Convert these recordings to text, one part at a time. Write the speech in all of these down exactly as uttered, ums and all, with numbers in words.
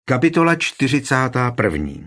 Kapitola čtyřicátá první.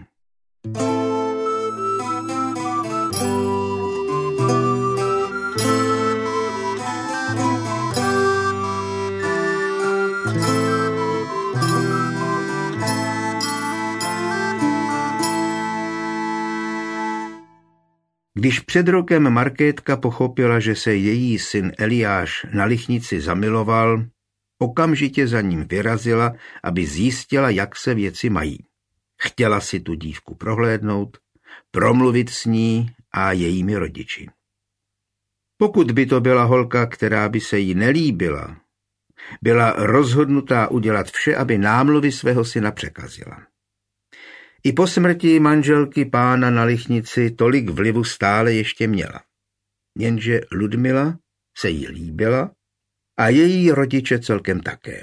Když před rokem Markétka pochopila, že se její syn Eliáš na lichnici zamiloval, okamžitě za ním vyrazila, aby zjistila, jak se věci mají. Chtěla si tu dívku prohlédnout, promluvit s ní a jejími rodiči. Pokud by to byla holka, která by se jí nelíbila, byla rozhodnutá udělat vše, aby námluvy svého syna překazila. I po smrti manželky pána na lichnici tolik vlivu stále ještě měla. Jenže Ludmila se jí líbila a její rodiče celkem také.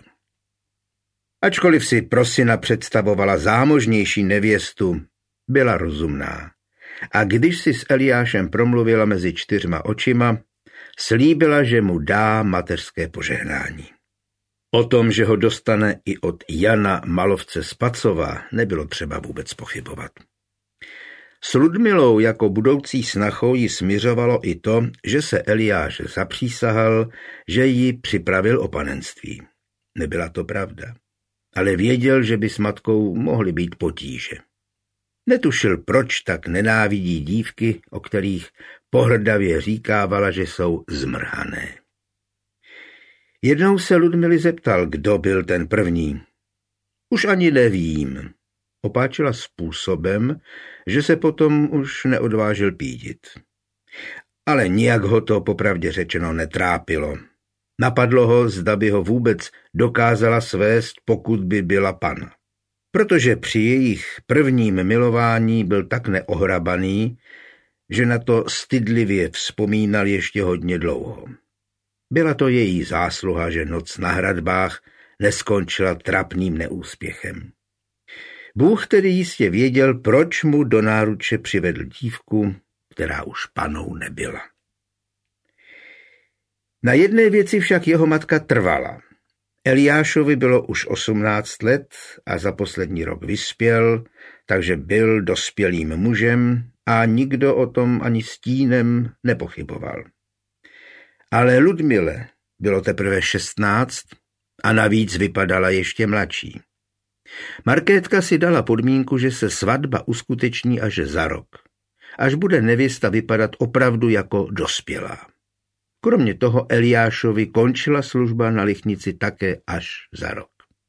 Ačkoliv si pro syna představovala zámožnější nevěstu, byla rozumná. A když si s Eliášem promluvila mezi čtyřma očima, slíbila, že mu dá mateřské požehnání. O tom, že ho dostane i od Jana Malovce z Pacova, nebylo třeba vůbec pochybovat. S Ludmilou jako budoucí snachou ji smiřovalo i to, že se Eliáš zapřísahal, že ji připravil o panenství. Nebyla to pravda, ale věděl, že by s matkou mohly být potíže. Netušil, proč tak nenávidí dívky, o kterých pohrdavě říkávala, že jsou zmrhané. Jednou se Ludmily zeptal, kdo byl ten první. Už ani nevím. Opáčila způsobem, že se potom už neodvážil pídit. Ale nijak ho to popravdě řečeno netrápilo. Napadlo ho, zda by ho vůbec dokázala svést, pokud by byla pana. Protože při jejich prvním milování byl tak neohrabaný, že na to stydlivě vzpomínal ještě hodně dlouho. Byla to její zásluha, že noc na hradbách neskončila trapným neúspěchem. Bůh tedy jistě věděl, proč mu do náruče přivedl dívku, která už panou nebyla. Na jedné věci však jeho matka trvala. Eliášovi bylo už osmnáct let a za poslední rok vyspěl, takže byl dospělým mužem a nikdo o tom ani stínem nepochyboval. Ale Ludmile bylo teprve šestnáct a navíc vypadala ještě mladší. Markétka si dala podmínku, že se svatba uskuteční až za rok, až bude nevěsta vypadat opravdu jako dospělá. Kromě toho Eliášovi končila služba na lichnici také až za rok.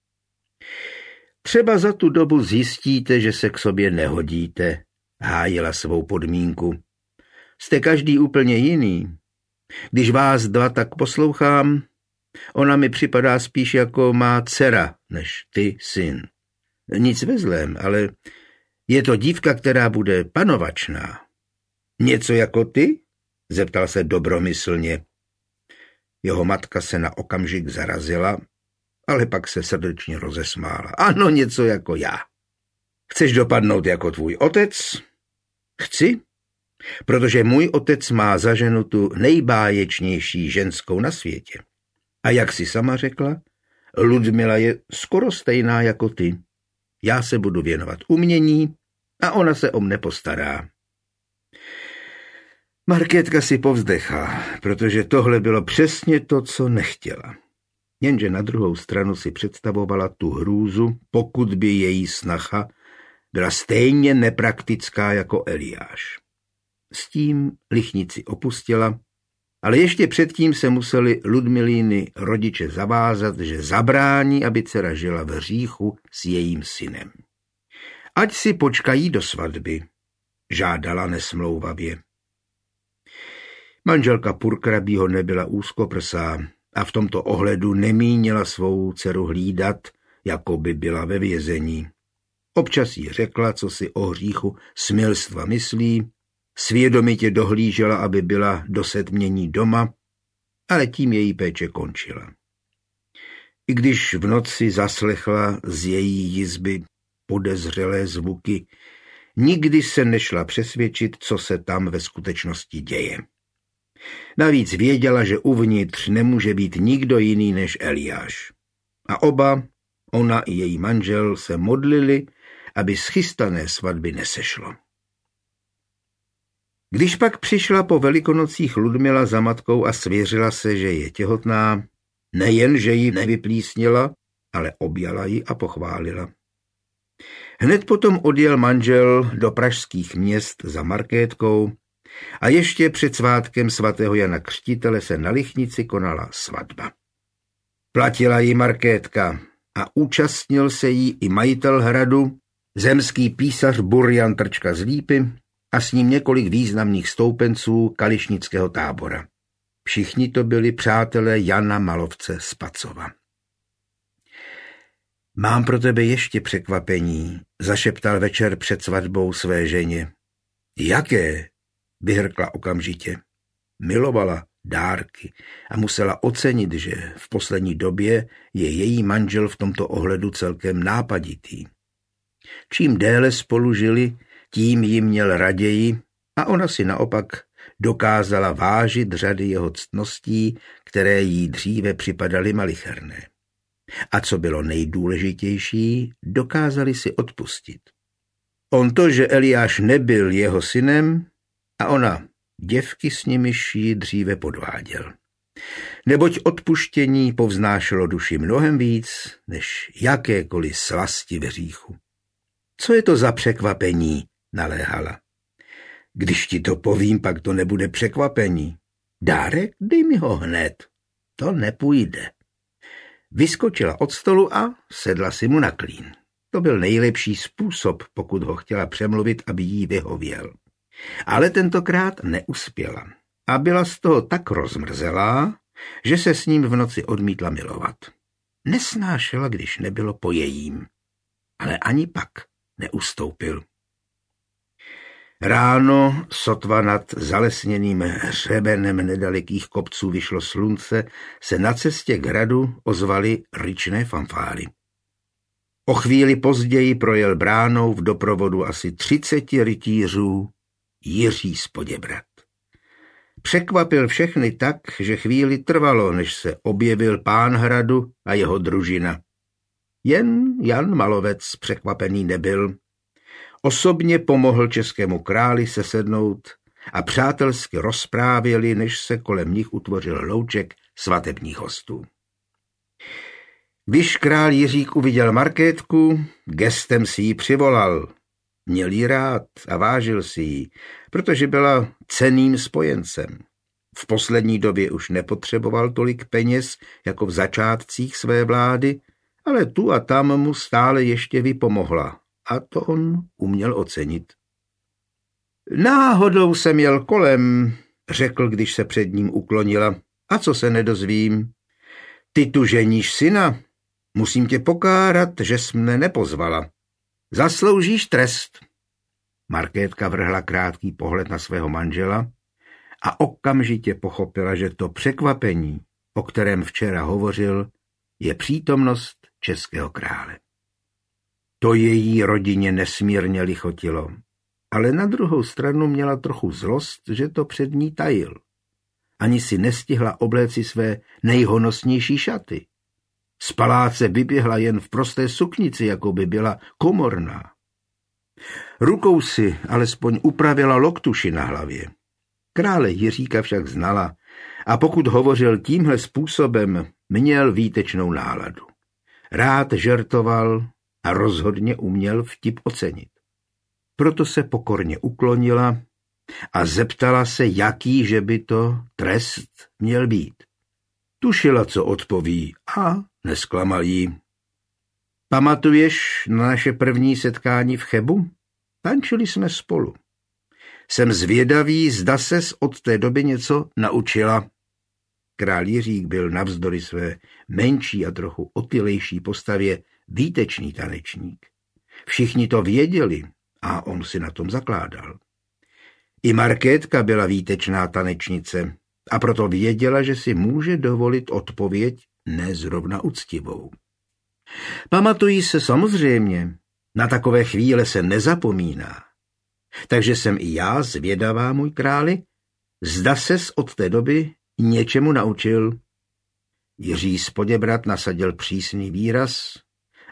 Třeba za tu dobu zjistíte, že se k sobě nehodíte, hájila svou podmínku. Jste každý úplně jiný. Když vás dva tak poslouchám, ona mi připadá spíš jako má dcera, než ty syn. Nic ve zlém, ale je to dívka, která bude panovačná. Něco jako ty? Zeptal se dobromyslně. Jeho matka se na okamžik zarazila, ale pak se srdečně rozesmála. Ano, něco jako já. Chceš dopadnout jako tvůj otec? Chci, protože můj otec má za ženu tu nejbáječnější ženskou na světě. A jak si sama řekla, Ludmila je skoro stejná jako ty. Já se budu věnovat umění a ona se o mne postará. Markétka si povzdechla, protože tohle bylo přesně to, co nechtěla. Jenže na druhou stranu si představovala tu hrůzu, pokud by její snacha byla stejně nepraktická jako Eliáš. S tím lichnici opustila, ale ještě předtím se museli Ludmilíny rodiče zavázat, že zabrání, aby dcera žila v hříchu s jejím synem. Ať si počkají do svatby, žádala nesmlouvavě. Manželka purkrabího nebyla úzkoprsá a v tomto ohledu nemínila svou dceru hlídat, jako by byla ve vězení. Občas jí řekla, co si o hříchu smilstva myslí, svědomitě dohlížela, aby byla do setmění doma, ale tím její péče končila. I když v noci zaslechla z její jizby podezřelé zvuky, nikdy se nešla přesvědčit, co se tam ve skutečnosti děje. Navíc věděla, že uvnitř nemůže být nikdo jiný než Eliáš. A oba Ona i její manžel se modlili, aby z chystané svatby nesešlo. Když pak přišla po Velikonocích Ludmila za matkou a svěřila se, že je těhotná, nejen, že ji nevyplísnila, ale objala ji a pochválila. Hned potom odjel manžel do pražských měst za Markétkou a ještě před svátkem svatého Jana Křtitele se na Lichnici konala svatba. Platila ji Markétka a účastnil se jí i majitel hradu, zemský písař Burjan Trčka z Lípy a s ním několik významných stoupenců kališnického tábora. Všichni to byli přátelé Jana Malovce z Pacova. Mám pro tebe ještě překvapení, zašeptal večer před svatbou své ženě. Jaké? Vyhrkla okamžitě. Milovala dárky a musela ocenit, že v poslední době je její manžel v tomto ohledu celkem nápaditý. Čím déle spolu žili, tím jim měl raději a ona si naopak dokázala vážit řady jeho ctností, které jí dříve připadaly malicherné. A co bylo nejdůležitější, dokázali si odpustit. On to, že Eliáš nebyl jeho synem a ona děvky, s nimiž ji dříve podváděl. Neboť odpuštění povznášelo duši mnohem víc, než jakékoliv slasti v hříchu. Co je to za překvapení, naléhala. Když ti to povím, pak to nebude překvapení. Dárek, dej mi ho hned. To nepůjde. Vyskočila od stolu a sedla si mu na klín. To byl nejlepší způsob, pokud ho chtěla přemluvit, aby jí vyhověl. Ale tentokrát neuspěla a byla z toho tak rozmrzelá, že se s ním v noci odmítla milovat. Nesnášela, když nebylo po jejím, ale ani pak neustoupil. Ráno, sotva nad zalesněným hřebenem nedalekých kopců vyšlo slunce, se na cestě k hradu ozvaly ryčné fanfáry. O chvíli později projel bránou v doprovodu asi třiceti rytířů Jiří z Poděbrad. Překvapil všechny tak, že chvíli trvalo, než se objevil pán hradu a jeho družina. Jen Jan Malovec překvapený nebyl. Osobně pomohl českému králi sesednout a přátelsky rozprávěli, než se kolem nich utvořil louček svatebních hostů. Když král Jiřík uviděl Markétku, gestem si ji přivolal. Měl jí rád a vážil si ji, protože byla cenným spojencem. V poslední době už nepotřeboval tolik peněz jako v začátcích své vlády, ale tu a tam mu stále ještě vypomohla a to on uměl ocenit. Náhodou jsem jel kolem, řekl, když se před ním uklonila. A co se nedozvím? Ty tu ženíš syna? Musím tě pokárat, že jsi mne nepozvala. Zasloužíš trest. Markétka vrhla krátký pohled na svého manžela a okamžitě pochopila, že to překvapení, o kterém včera hovořil, je přítomnost českého krále. To její rodině nesmírně lichotilo, ale na druhou stranu měla trochu zlost, že to před ní tajil. Ani si nestihla obléci své nejhonosnější šaty. Z paláce vyběhla jen v prosté suknici, jako by byla komorná. Rukou si alespoň upravila loktuši na hlavě. Krále Jiříka však znala a pokud hovořil tímhle způsobem, měl výtečnou náladu. Rád žertoval a rozhodně uměl vtip ocenit. Proto se pokorně uklonila a zeptala se, jaký že by to trest měl být. Tušila, co odpoví a nesklamal jí. Pamatuješ na naše první setkání v Chebu? Tančili jsme spolu. Jsem zvědavý, zda ses od té doby něco naučila. Král Jiřík byl navzdory své menší a trochu otylejší postavě výtečný tanečník. Všichni to věděli a on si na tom zakládal. I Markétka byla výtečná tanečnice a proto věděla, že si může dovolit odpověď nezrovna uctivou. Pamatují se samozřejmě, na takové chvíle se nezapomíná. Takže jsem i já zvědavá, můj králi, zda ses od té doby něčemu naučil. Jiří z Poděbrad nasadil přísný výraz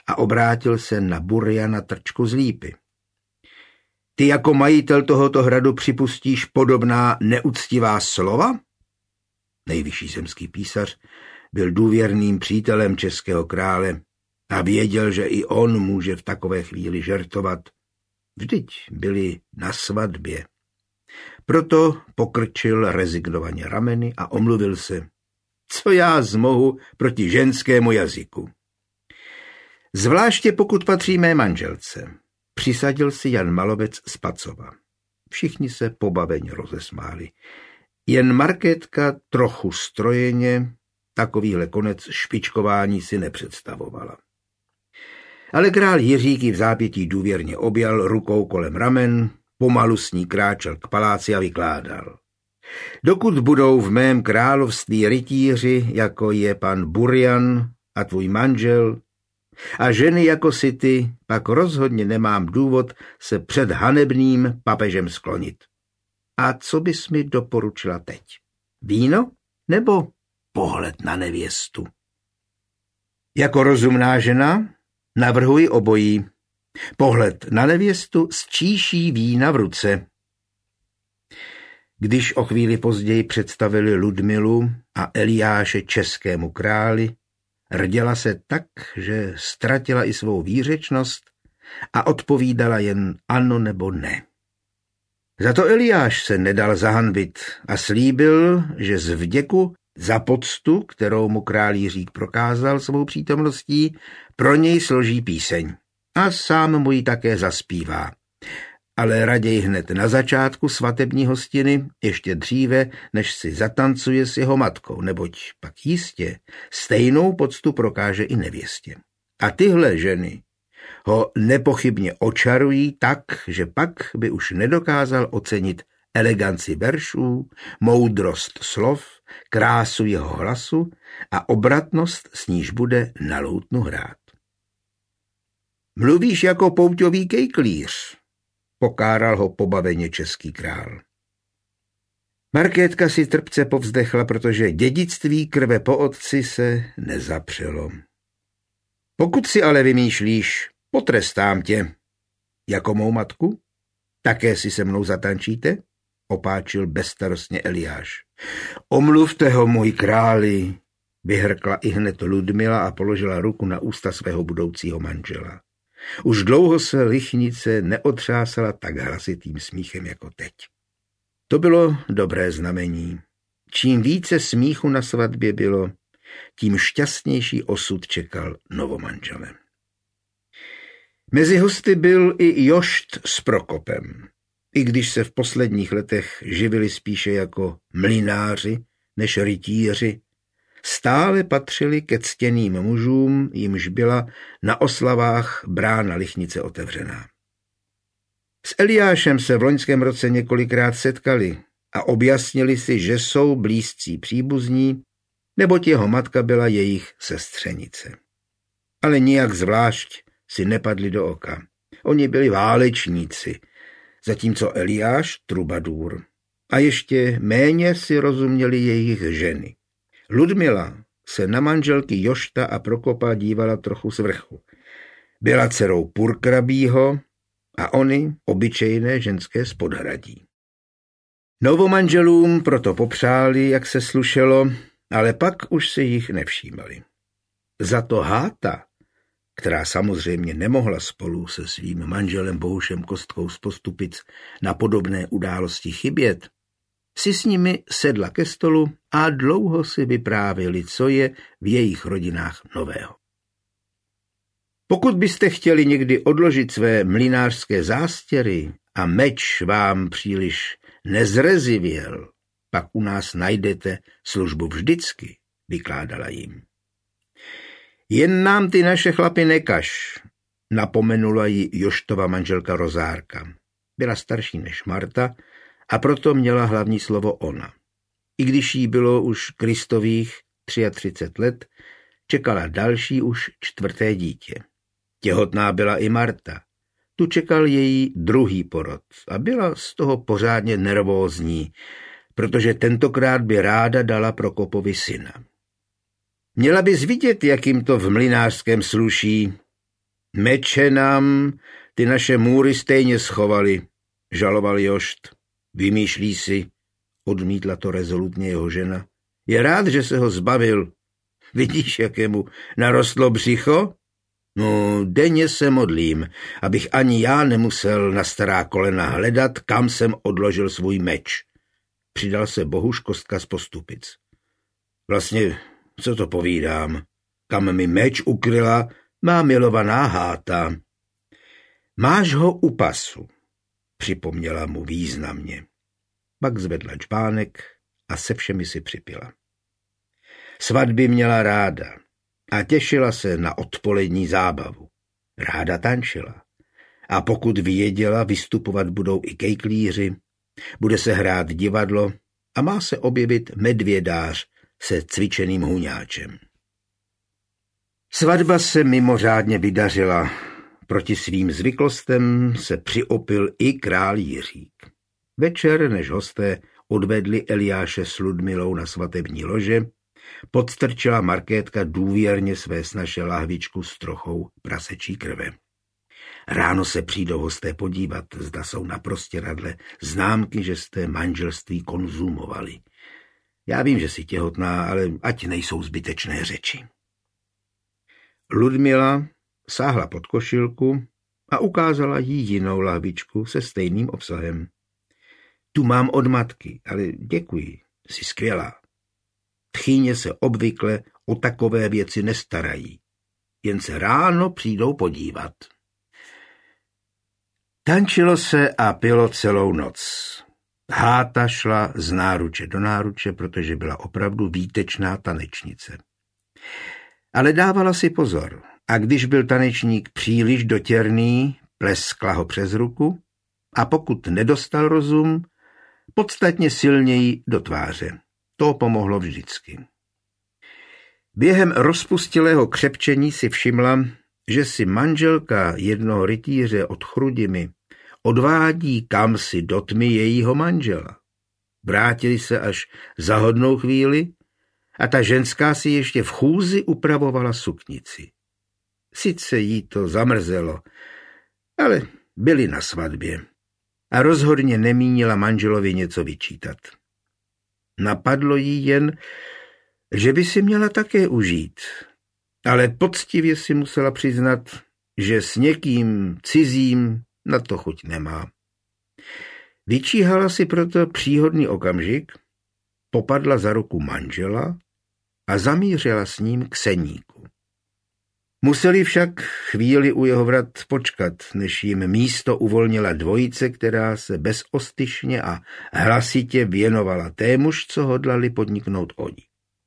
a obrátil se na Buriana Trčku z Lípy. Ty jako majitel tohoto hradu připustíš podobná neúctivá slova? Nejvyšší zemský písař byl důvěrným přítelem českého krále a věděl, že i on může v takové chvíli žertovat. Vždyť byli na svatbě. Proto pokrčil rezignovaně rameny a omluvil se. Co já zmohu proti ženskému jazyku? Zvláště pokud patří mé manželce. Přisadil si Jan Malovec z Pacova. Všichni se pobaveně rozesmáli. Jen Markétka trochu strojeně takovýhle konec špičkování si nepředstavovala. Ale král Jiřík ji v zápětí důvěrně objal rukou kolem ramen, pomalu s ní kráčel k paláci a vykládal. Dokud budou v mém království rytíři, jako je pan Burian a tvůj manžel, a ženy jako si ty, pak rozhodně nemám důvod se před hanebným papežem sklonit. A co bys mi doporučila teď? Víno nebo pohled na nevěstu? Jako rozumná žena navrhuji obojí. Pohled na nevěstu s číší vína v ruce. Když o chvíli později představili Ludmilu a Eliáše českému králi, rděla se tak, že ztratila i svou výřečnost a odpovídala jen ano nebo ne. Za to Eliáš se nedal zahanbit a slíbil, že z vděku za poctu, kterou mu král Jiřík prokázal svou přítomností, pro něj složí píseň a sám mu ji také zaspívá. Ale raději hned na začátku svatební hostiny, ještě dříve, než si zatancuje s jeho matkou, neboť pak jistě stejnou poctu prokáže i nevěstě. A tyhle ženy ho nepochybně očarují tak, že pak by už nedokázal ocenit eleganci veršů, moudrost slov, krásu jeho hlasu a obratnost, s níž bude na loutnu hrát. Mluvíš jako pouťový kejklíř, pokáral ho pobaveně český král. Markétka si trpce povzdechla, protože dědictví krve po otci se nezapřelo. Pokud si ale vymýšlíš, potrestám tě. Jako mou matku? Také si se mnou zatančíte? Opáčil bezstarostně Eliáš. Omluvte ho, můj králi, vyhrkla ihned Ludmila a položila ruku na ústa svého budoucího manžela. Už dlouho se lichnice neotřásala tak hlasitým smíchem jako teď. To bylo dobré znamení. Čím více smíchu na svatbě bylo, tím šťastnější osud čekal novomanžele. Mezi hosty byl i Jošt s Prokopem. I když se v posledních letech živili spíše jako mlynáři než rytíři, stále patřili ke ctěným mužům, jimž byla na oslavách brána lichnice otevřená. S Eliášem se v loňském roce několikrát setkali a objasnili si, že jsou blízcí příbuzní, neboť jeho matka byla jejich sestřenice. Ale nijak zvlášť si nepadli do oka. Oni byli válečníci, zatímco Eliáš trubadůr. A ještě méně si rozuměli jejich ženy. Ludmila se na manželky Jošta a Prokopa dívala trochu z vrchu. Byla dcerou purkrabího a oni obyčejné ženské z Podhradí. Novomanželům proto popřáli, jak se slušelo, ale pak už si jich nevšímali. Za to Háta, která samozřejmě nemohla spolu se svým manželem Bohušem Kostkou z Postupic na podobné události chybět, si s nimi sedla ke stolu a dlouho si vyprávěli, co je v jejich rodinách nového. Pokud byste chtěli někdy odložit své mlynářské zástěry a meč vám příliš nezrezivěl, pak u nás najdete službu vždycky, vykládala jim. Jen nám ty naše chlapy nekaž, napomenula jí Joštova manželka Rozárka. Byla starší než Marta a proto měla hlavní slovo ona. I když jí bylo už Kristových třicet tři let, čekala další už čtvrté dítě. Těhotná byla i Marta. Tu čekal její druhý porod a byla z toho pořádně nervózní, protože tentokrát by ráda dala Prokopovi syna. Měla bys vidět, jak jim to v mlynářském sluší, Meče nám ty naše můry stejně schovali, žaloval Jošt. Vymýšlí si, odmítla to rezolutně jeho žena. Je rád, že se ho zbavil. Vidíš, jakému narostlo břicho? No, denně se modlím, abych ani já nemusel na stará kolena hledat, kam jsem odložil svůj meč. Přidal se Bohuš Kostka z Postupic. Vlastně, co to povídám? Kam mi meč ukryla má milovaná Háta. Máš ho u pasu, připomněla mu významně. Pak zvedla čbánek a se všemi si připila. Svatby měla ráda a těšila se na odpolední zábavu. Ráda tančila. A pokud věděla, vystupovat budou i kejklíři, bude se hrát divadlo a má se objevit medvědář se cvičeným huňáčem. Svatba se mimořádně vydařila. Proti svým zvyklostem se přiopil i král Jiřík. Večer, než hosté odvedli Eliáše s Ludmilou na svatební lože, podstrčila Markétka důvěrně své snaše lahvičku s trochou prasečí krve. Ráno se přijdou hosté podívat, zda jsou na prostěradle známky, že jste manželství konzumovali. Já vím, že jsi těhotná, ale ať nejsou zbytečné řeči. Ludmila sáhla pod košilku a ukázala jí jinou lahvičku se stejným obsahem. Tu mám od matky, ale děkuji, jsi skvělá. Tchýně se obvykle o takové věci nestarají, jen se ráno přijdou podívat. Tančilo se a pilo celou noc. Háta šla z náruče do náruče, protože byla opravdu výtečná tanečnice. Ale dávala si pozor a když byl tanečník příliš dotěrný, pleskla ho přes ruku a pokud nedostal rozum, podstatně silněji do tváře. To pomohlo vždycky. Během rozpustilého křepčení si všimla, že si manželka jednoho rytíře od Chrudimi odvádí kamsi do tmy jejího manžela. Vrátili se až za hodnou chvíli a ta ženská si ještě v chůzi upravovala suknici. Sice jí to zamrzelo, ale byli na svatbě a rozhodně nemínila manželovi něco vyčítat. Napadlo jí jen, že by si měla také užít, ale poctivě si musela přiznat, že s někým cizím na to chuť nemá. Vyčíhala si proto příhodný okamžik, popadla za ruku manžela a zamířila s ním k seníku. Museli však chvíli u jeho vrat počkat, než jim místo uvolnila dvojice, která se bezostyšně a hlasitě věnovala témuž, co hodlali podniknout oni.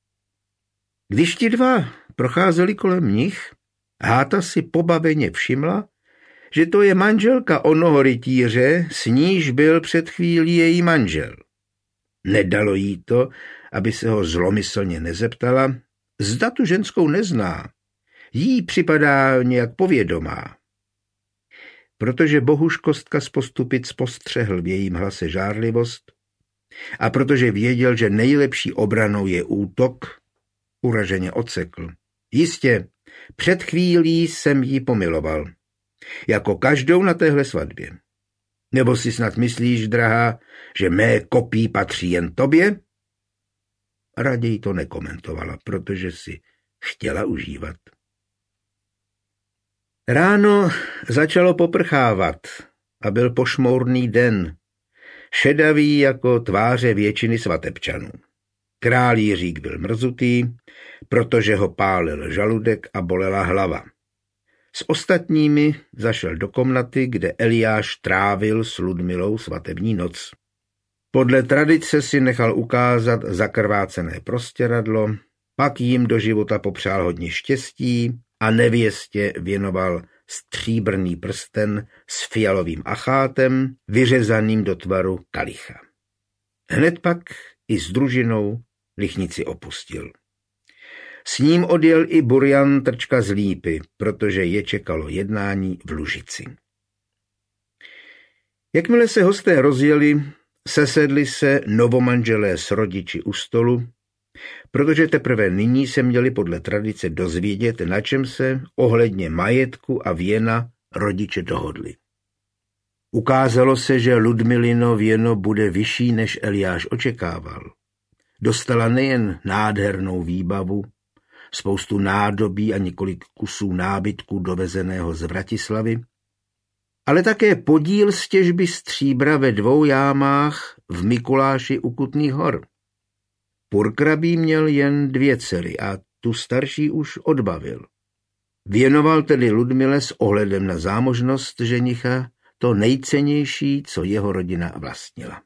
Když ti dva procházeli kolem nich, Háta si pobaveně všimla, že to je manželka onoho rytíře, s níž byl před chvílí její manžel. Nedalo jí to, aby se ho zlomyslně nezeptala, zda tu ženskou nezná. Jí připadá nějak povědomá. Protože Bohuš Kostka z Postupic postřehl v jejím hlase žárlivost a protože věděl, že nejlepší obranou je útok, uraženě odsekl. Jistě, před chvílí jsem jí pomiloval. Jako každou na téhle svatbě. Nebo si snad myslíš, drahá, že mé kopí patří jen tobě? Raději to nekomentovala, protože si chtěla užívat. Ráno začalo poprchávat a byl pošmourný den, šedavý jako tváře většiny svatebčanů. Král Jiřík byl mrzutý, protože ho pálil žaludek a bolela hlava. S ostatními zašel do komnaty, kde Eliáš trávil s Ludmilou svatební noc. Podle tradice si nechal ukázat zakrvácené prostěradlo, pak jim do života popřál hodně štěstí a nevěstě věnoval stříbrný prsten s fialovým achátem, vyřezaným do tvaru kalicha. Hned pak i s družinou Lichnici opustil. S ním odjel i Burjan Trčka z Lípy, protože je čekalo jednání v Lužici. Jakmile se hosté rozjeli, sesedli se novomanželé s rodiči u stolu protože teprve nyní se měli podle tradice dozvědět, na čem se ohledně majetku a věna rodiče dohodli. Ukázalo se, že Ludmilino věno bude vyšší, než Eliáš očekával. Dostala nejen nádhernou výbavu, spoustu nádobí a několik kusů nábytku dovezeného z Vratislavy, ale také podíl z těžby stříbra ve dvou jámách v Mikuláši u Kutných Hor. Purkrabí měl jen dvě dcery a tu starší už odbavil. Věnoval tedy Ludmile s ohledem na zámožnost ženicha to nejcennější, co jeho rodina vlastnila.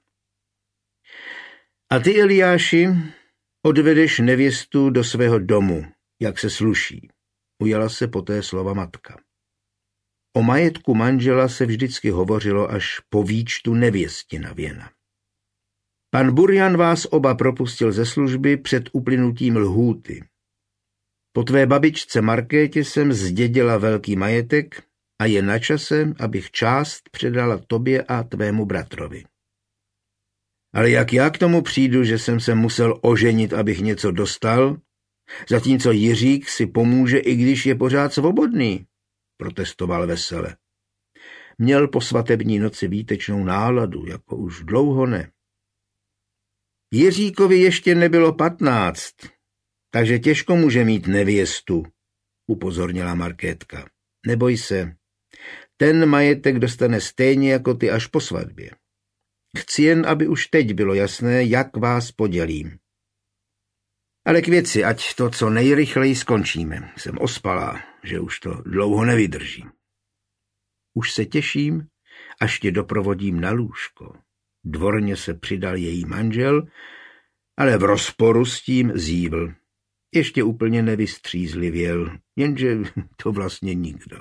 A ty, Eliáši, odvedeš nevěstu do svého domu, jak se sluší, ujala se poté slova matka. O majetku manžela se vždycky hovořilo až po výčtu nevěstina věna. Pan Burjan vás oba propustil ze služby před uplynutím lhůty. Po tvé babičce Markétě jsem zdědila velký majetek a je na čase, abych část předala tobě a tvému bratrovi. Ale jak já k tomu přijdu, že jsem se musel oženit, abych něco dostal, zatímco Jiřík si pomůže, i když je pořád svobodný, protestoval vesele. Měl po svatební noci výtečnou náladu, jako už dlouho ne. Jiříkovi ještě nebylo patnáct, takže těžko může mít nevěstu, upozornila Markétka. Neboj se, ten majetek dostane stejně jako ty až po svatbě. Chci jen, aby už teď bylo jasné, jak vás podělím. Ale k věci, ať to co nejrychleji skončíme. Jsem ospalá, že už to dlouho nevydrží. Už se těším, až tě doprovodím na lůžko. Dvorně se přidal její manžel, ale v rozporu s tím zívl. Ještě úplně nevystřízlivěl, jenže to vlastně nikdo.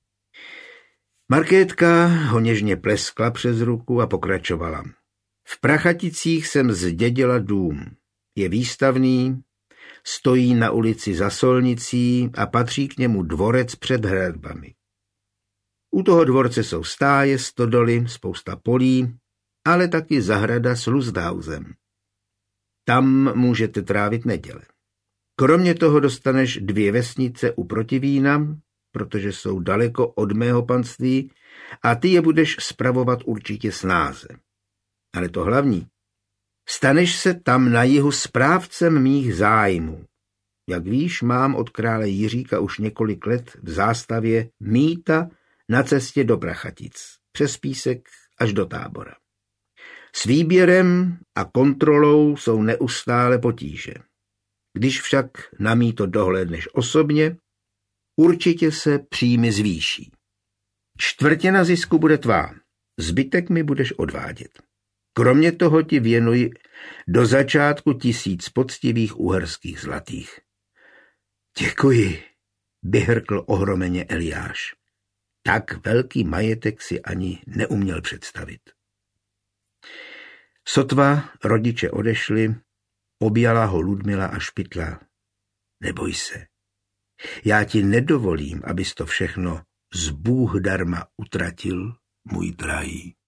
Markétka ho něžně pleskla přes ruku a pokračovala. V Prachaticích jsem zdědila dům. Je výstavný, stojí na ulici Za Solnicí a patří k němu dvorec před hradbami. U toho dvorce jsou stáje, stodoly, spousta polí, ale taky zahrada s Lusthausem. Tam můžete trávit neděle. Kromě toho dostaneš dvě vesnice u Protivína, protože jsou daleko od mého panství a ty je budeš spravovat určitě snáze. Ale to hlavní. Staneš se tam na jihu správcem mých zájmů. Jak víš, mám od krále Jiříka už několik let v zástavě mýta na cestě do Prachatic, přes Písek až do Tábora. S výběrem a kontrolou jsou neustále potíže. Když však na mýto dohlédneš osobně, určitě se příjmy zvýší. Čtvrtina zisku bude tvá, zbytek mi budeš odvádět. Kromě toho ti věnuji do začátku tisíc poctivých uherských zlatých. Děkuji, vyhrkl ohromeně Eliáš. Tak velký majetek si ani neuměl představit. Sotva rodiče odešli, objala ho Ludmila a špitla. Neboj se, já ti nedovolím, abys to všechno z Bůh darma utratil, můj drahý.